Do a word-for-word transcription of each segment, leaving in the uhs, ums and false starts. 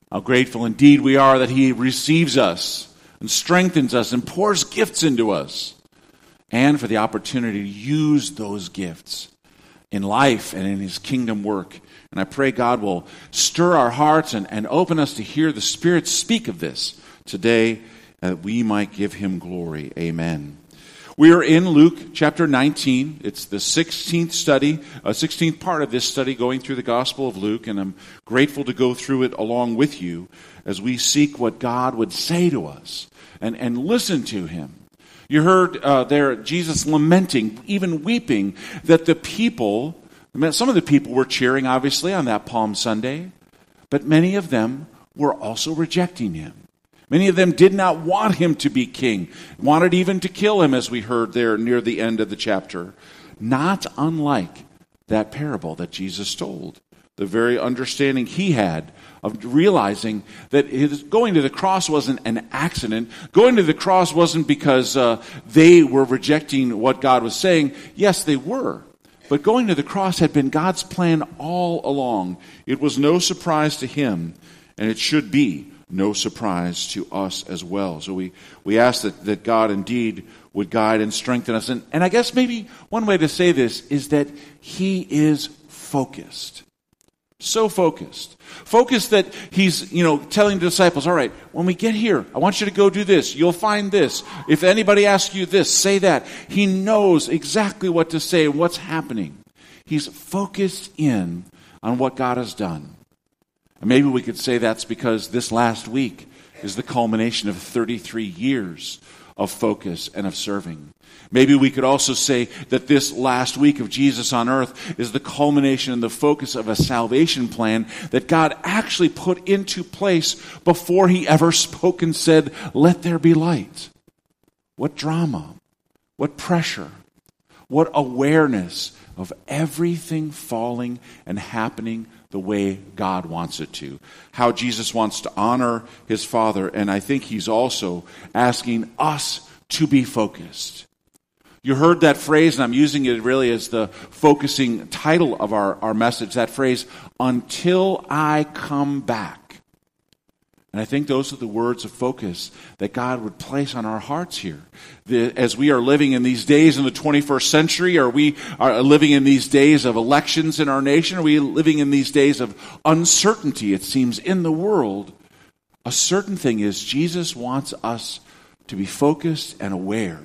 How grateful indeed we are that he receives us and strengthens us and pours gifts into us, and for the opportunity to use those gifts in life and in his kingdom work. And I pray God will stir our hearts and, and open us to hear the Spirit speak of this today, that we might give him glory. Amen. We are in Luke chapter nineteen. It's the sixteenth study, uh, sixteenth part of this study going through the Gospel of Luke, and I'm grateful to go through it along with you as we seek what God would say to us and, and listen to him. You heard uh, there Jesus lamenting, even weeping, that the people, some of the people were cheering, obviously, on that Palm Sunday, but many of them were also rejecting him. Many of them did not want him to be king, wanted even to kill him, as we heard there near the end of the chapter. Not unlike that parable that Jesus told. The very understanding he had of realizing that his going to the cross wasn't an accident. Going to the cross wasn't because uh, they were rejecting what God was saying. Yes, they were. But going to the cross had been God's plan all along. It was no surprise to him, and it should be no surprise to us as well. So we, we ask that, that God indeed would guide and strengthen us. And, and I guess maybe one way to say this is that he is focused. So focused. Focused that he's, you know, telling the disciples, all right, when we get here, I want you to go do this. You'll find this. If anybody asks you this, say that. He knows exactly what to say, what's happening. He's focused in on what God has done. And maybe we could say that's because this last week is the culmination of thirty-three years of focus and of serving. Maybe we could also say that this last week of Jesus on earth is the culmination and the focus of a salvation plan that God actually put into place before he ever spoke and said, "Let there be light." What drama, what pressure, what awareness of everything falling and happening the way God wants it to. How Jesus wants to honor his Father, and I think he's also asking us to be focused. You heard that phrase, and I'm using it really as the focusing title of our, our message, that phrase, "until I come back." And I think those are the words of focus that God would place on our hearts here. The, as we are living in these days in the twenty-first century, are we are living in these days of elections in our nation? Are we living in these days of uncertainty, it seems, in the world? A certain thing is Jesus wants us to be focused and aware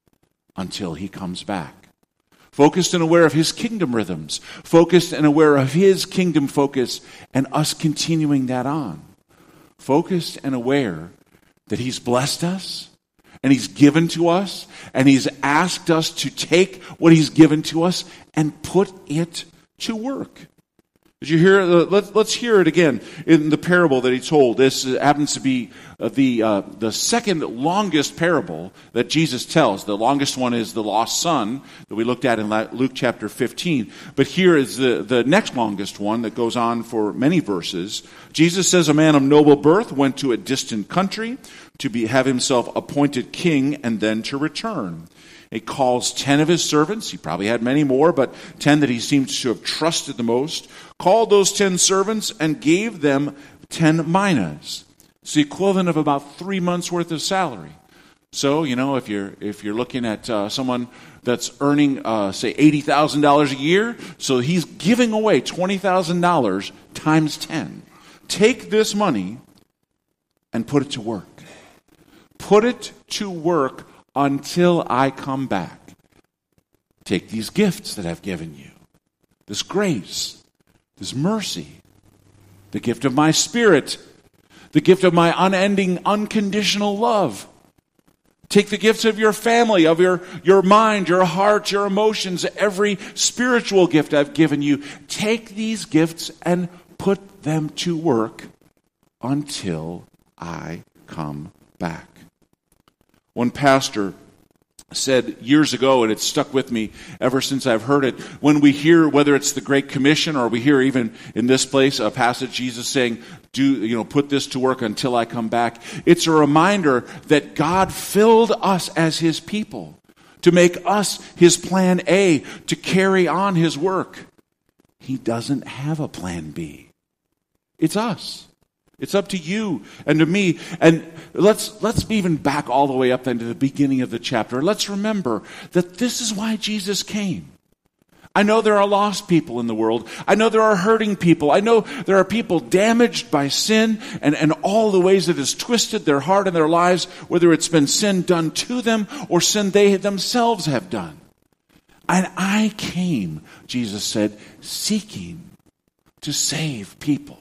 until he comes back. Focused and aware of his kingdom rhythms. Focused and aware of his kingdom focus and us continuing that on. Focused and aware that he's blessed us and he's given to us and he's asked us to take what he's given to us and put it to work. Did you hear? Let's let's hear it again in the parable that he told. This happens to be the uh, the second longest parable that Jesus tells. The longest one is the lost son that we looked at in Luke chapter fifteen. But here is the the next longest one that goes on for many verses. Jesus says, "A man of noble birth went to a distant country to be have himself appointed king and then to return. He calls ten of his servants," he probably had many more, but ten that he seems to have trusted the most, called those ten servants and gave them ten minas. It's the equivalent of about three months' worth of salary. So, you know, if you're if you're looking at uh, someone that's earning, uh, say, eighty thousand dollars a year, so he's giving away twenty thousand dollars times ten. Take this money and put it to work. Put it to work until I come back. Take these gifts that I've given you, this grace, this mercy, the gift of my Spirit, the gift of my unending, unconditional love. Take the gifts of your family, of your, your mind, your heart, your emotions, every spiritual gift I've given you. Take these gifts and put them to work until I come back. One pastor said years ago, and it's stuck with me ever since I've heard it, when we hear, whether it's the Great Commission or we hear even in this place a passage Jesus saying, "Do you know, put this to work until I come back," it's a reminder that God filled us as his people to make us his plan A, to carry on his work. He doesn't have a plan B. It's us. It's up to you and to me. And let's let's even back all the way up then to the beginning of the chapter. Let's remember that this is why Jesus came. I know there are lost people in the world. I know there are hurting people. I know there are people damaged by sin and, and all the ways it has twisted their heart and their lives, whether it's been sin done to them or sin they themselves have done. And I came, Jesus said, seeking to save people.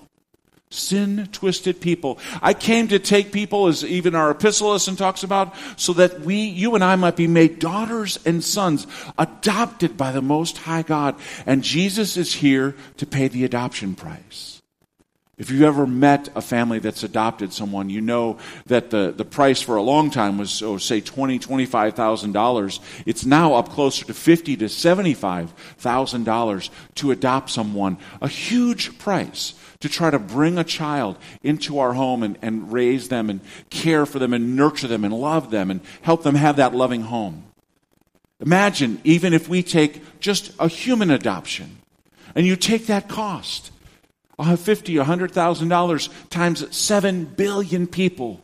Sin-twisted people. I came to take people, as even our epistle lesson talks about, so that we, you and I might be made daughters and sons, adopted by the Most High God. And Jesus is here to pay the adoption price. If you've ever met a family that's adopted someone, you know that the, the price for a long time was, oh, say, twenty thousand dollars, twenty-five thousand dollars. It's now up closer to fifty thousand to seventy-five thousand dollars to adopt someone. A huge price to try to bring a child into our home and, and raise them and care for them and nurture them and love them and help them have that loving home. Imagine, even if we take just a human adoption and you take that cost, I'll have fifty thousand dollars, one hundred thousand dollars times seven billion people.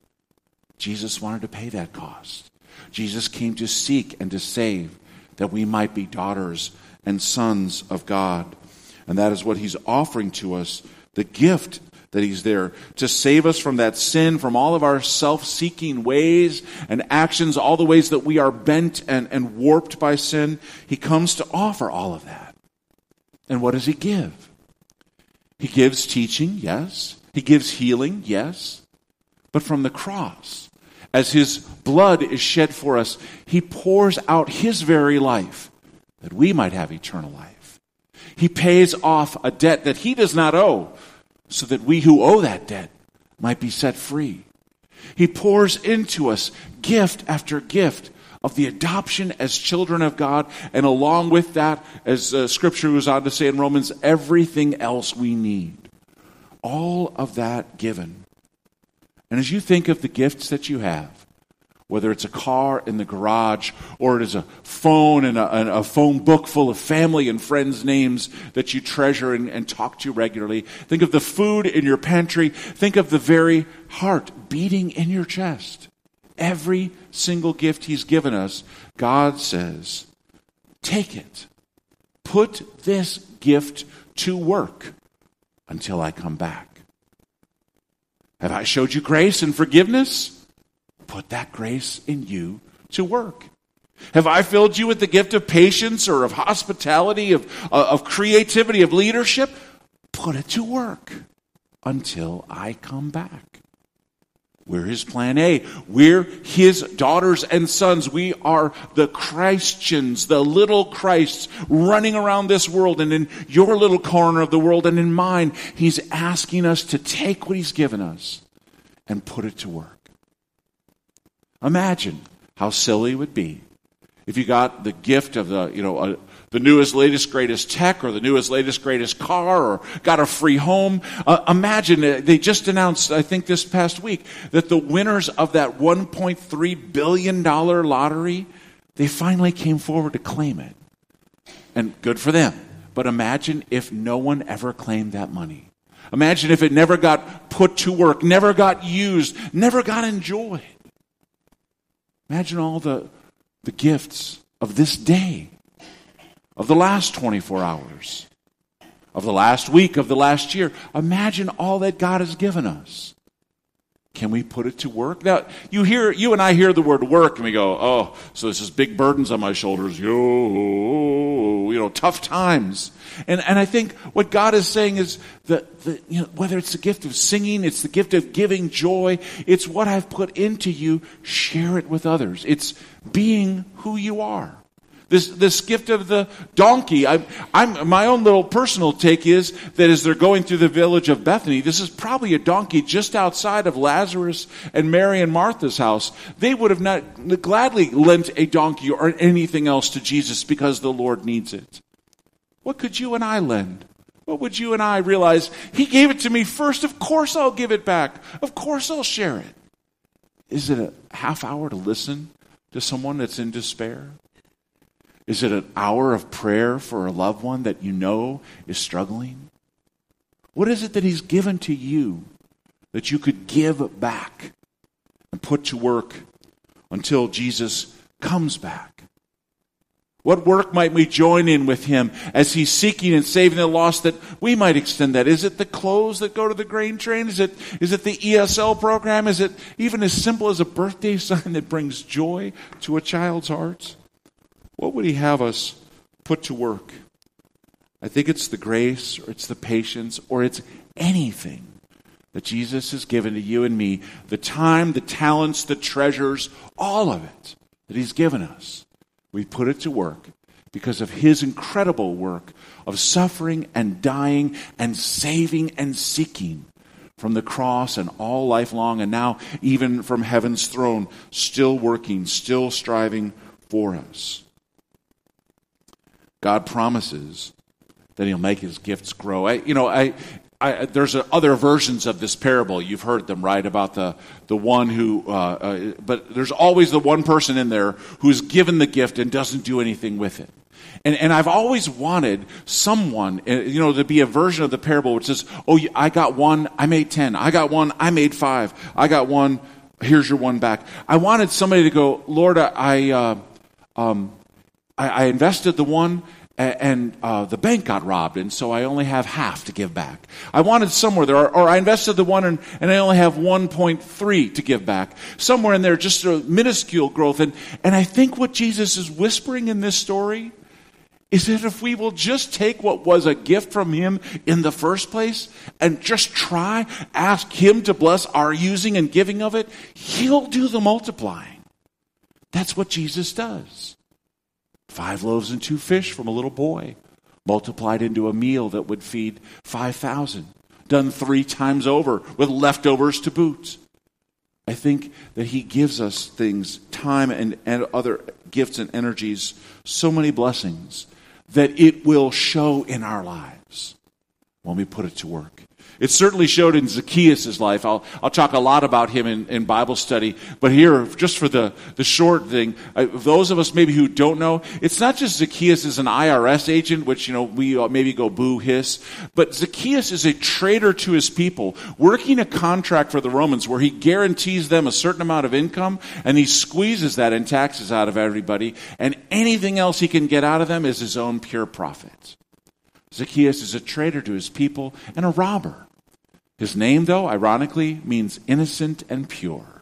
Jesus wanted to pay that cost. Jesus came to seek and to save that we might be daughters and sons of God. And that is what he's offering to us, the gift that he's there to save us from that sin, from all of our self-seeking ways and actions, all the ways that we are bent and, and warped by sin. He comes to offer all of that. And what does he give? He gives teaching, yes. He gives healing, yes. But from the cross, as his blood is shed for us, he pours out his very life that we might have eternal life. He pays off a debt that he does not owe, so that we who owe that debt might be set free. He pours into us gift after gift of the adoption as children of God, and along with that, as uh, Scripture goes on to say in Romans, everything else we need. All of that given. And as you think of the gifts that you have, whether it's a car in the garage or it is a phone and a, and a phone book full of family and friends' names that you treasure and, and talk to regularly. Think of the food in your pantry. Think of the very heart beating in your chest. Every single gift he's given us, God says, take it. Put this gift to work until I come back. Have I showed you grace and forgiveness? Put that grace in you to work. Have I filled you with the gift of patience or of hospitality, of, uh, of creativity, of leadership? Put it to work until I come back. We're his plan A. We're his daughters and sons. We are the Christians, the little Christs running around this world and in your little corner of the world and in mine. He's asking us to take what he's given us and put it to work. Imagine how silly it would be if you got the gift of the, you know, a, the newest, latest, greatest tech or the newest, latest, greatest car or got a free home. Uh, imagine, uh, they just announced, I think this past week, that the winners of that one point three billion dollars lottery, they finally came forward to claim it. And good for them. But imagine if no one ever claimed that money. Imagine if it never got put to work, never got used, never got enjoyed. Imagine all the, the gifts of this day, of the last twenty-four hours, of the last week, of the last year. Imagine all that God has given us. Can we put it to work? Now, you hear, you and I hear the word work, and we go, oh, so this is big burdens on my shoulders. Yo, you know, tough times. And and I think what God is saying is that, the, you know, whether it's the gift of singing, it's the gift of giving joy, it's what I've put into you, share it with others. It's being who you are. This this gift of the donkey, I'm, I'm, my own little personal take is that as they're going through the village of Bethany, this is probably a donkey just outside of Lazarus and Mary and Martha's house. They would have not gladly lent a donkey or anything else to Jesus because the Lord needs it. What could you and I lend? What would you and I realize? He gave it to me first. Of course I'll give it back. Of course I'll share it. Is it a half hour to listen to someone that's in despair? Is it an hour of prayer for a loved one that you know is struggling? What is it that he's given to you that you could give back and put to work until Jesus comes back? What work might we join in with him as he's seeking and saving the lost, that we might extend that? Is it the clothes that go to the grain train? Is it, is it the E S L program? Is it even as simple as a birthday sign that brings joy to a child's heart? What would he have us put to work? I think it's the grace, or it's the patience, or it's anything that Jesus has given to you and me, the time, the talents, the treasures, all of it that he's given us. We put it to work because of his incredible work of suffering and dying and saving and seeking from the cross and all lifelong, and now even from heaven's throne, still working, still striving for us. God promises that he'll make his gifts grow. I, you know, I, I, there's a, other versions of this parable. You've heard them, right? About the, the one who, uh, uh, but there's always the one person in there who's given the gift and doesn't do anything with it. And, and I've always wanted someone, you know, to be a version of the parable which says, oh, I got one, I made ten. I got one, I made five. I got one, here's your one back. I wanted somebody to go, Lord, I, uh, um, I, I invested the one, and uh, the bank got robbed, and so I only have half to give back. I wanted somewhere there, or, or I invested the one, and, and I only have one point three to give back. Somewhere in there, just a minuscule growth. And, and I think what Jesus is whispering in this story is that if we will just take what was a gift from him in the first place and just try, ask him to bless our using and giving of it, he'll do the multiplying. That's what Jesus does. Five loaves and two fish from a little boy, multiplied into a meal that would feed five thousand, done three times over with leftovers to boot. I think that he gives us things, time and, and other gifts and energies, so many blessings, that it will show in our lives when we put it to work. It certainly showed in Zacchaeus' life. I'll, I'll talk a lot about him in, in Bible study. But here, just for the, the short thing, uh, those of us maybe who don't know, it's not just Zacchaeus is an I R S agent, which, you know, we maybe go boo hiss. But Zacchaeus is a traitor to his people, working a contract for the Romans where he guarantees them a certain amount of income, and he squeezes that in taxes out of everybody. And anything else he can get out of them is his own pure profit. Zacchaeus is a traitor to his people and a robber. His name, though, ironically, means innocent and pure.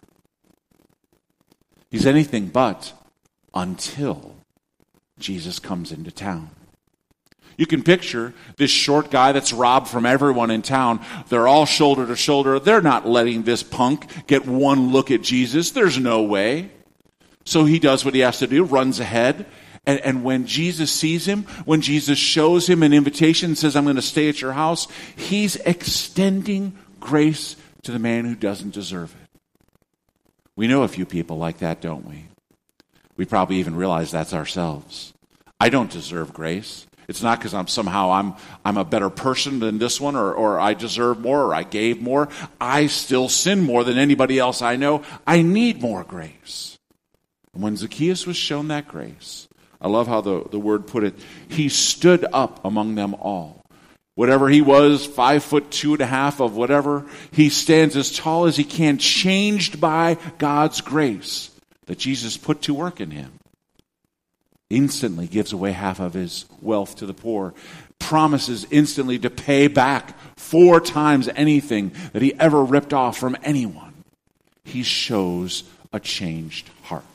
He's anything but until Jesus comes into town. You can picture this short guy that's robbed from everyone in town. They're all shoulder to shoulder. They're not letting this punk get one look at Jesus. There's no way. So he does what he has to do, runs ahead. And, and when Jesus sees him, when Jesus shows him an invitation and says, I'm going to stay at your house, he's extending grace to the man who doesn't deserve it. We know a few people like that, don't we? We probably even realize that's ourselves. I don't deserve grace. It's not because I'm somehow I'm I'm a better person than this one, or, or I deserve more, or I gave more. I still sin more than anybody else I know. I need more grace. And when Zacchaeus was shown that grace, I love how the, the word put it, he stood up among them all. Whatever he was, five foot two and a half of whatever, he stands as tall as he can, changed by God's grace that Jesus put to work in him. Instantly gives away half of his wealth to the poor. Promises instantly to pay back four times anything that he ever ripped off from anyone. He shows a changed heart.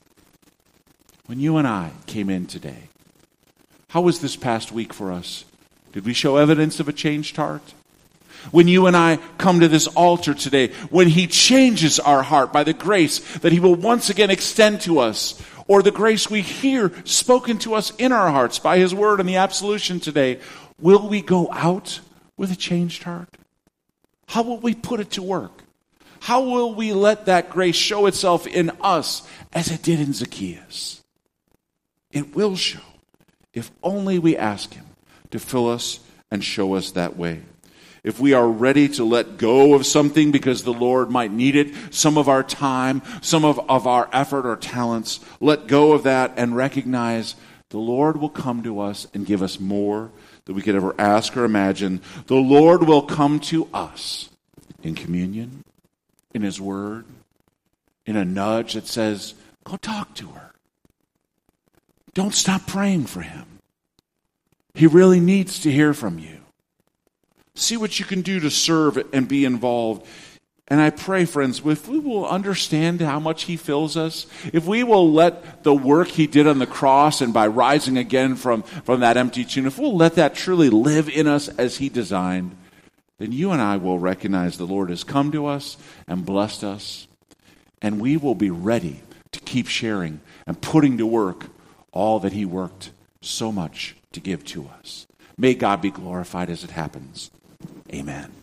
When you and I came in today, how was this past week for us? Did we show evidence of a changed heart? When you and I come to this altar today, when he changes our heart by the grace that he will once again extend to us, or the grace we hear spoken to us in our hearts by his word and the absolution today, will we go out with a changed heart? How will we put it to work? How will we let that grace show itself in us as it did in Zacchaeus? It will show if only we ask him to fill us and show us that way. If we are ready to let go of something because the Lord might need it, some of our time, some of, of our effort or talents, let go of that and recognize the Lord will come to us and give us more than we could ever ask or imagine. The Lord will come to us in communion, in his word, in a nudge that says, go talk to her. Don't stop praying for him. He really needs to hear from you. See what you can do to serve and be involved. And I pray, friends, if we will understand how much he fills us, if we will let the work he did on the cross and by rising again from, from that empty tomb, if we'll let that truly live in us as he designed, then you and I will recognize the Lord has come to us and blessed us, and we will be ready to keep sharing and putting to work all that he worked so much to give to us. May God be glorified as it happens. Amen.